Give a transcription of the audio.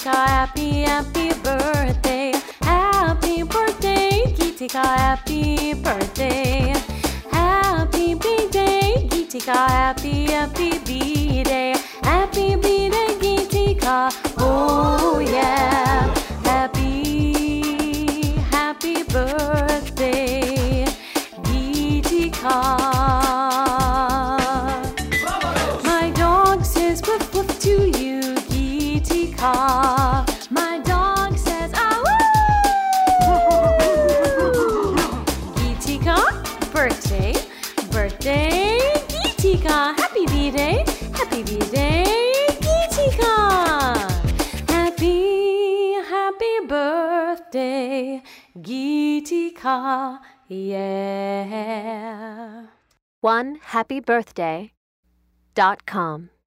Geetika, happy birthday. Happy birthday, Geetika, happy birthday. Happy B-day, Geetika, happy B-day. Happy B-day, Geetika, oh yeah. Happy birthday, Geetika. My dog says woof woof to you, Geetika. My dog says ah woo. Geetika, birthday, Geetika. Happy B-day, Geetika. Happy birthday, Geetika, yeah. OneHappyBirthday.com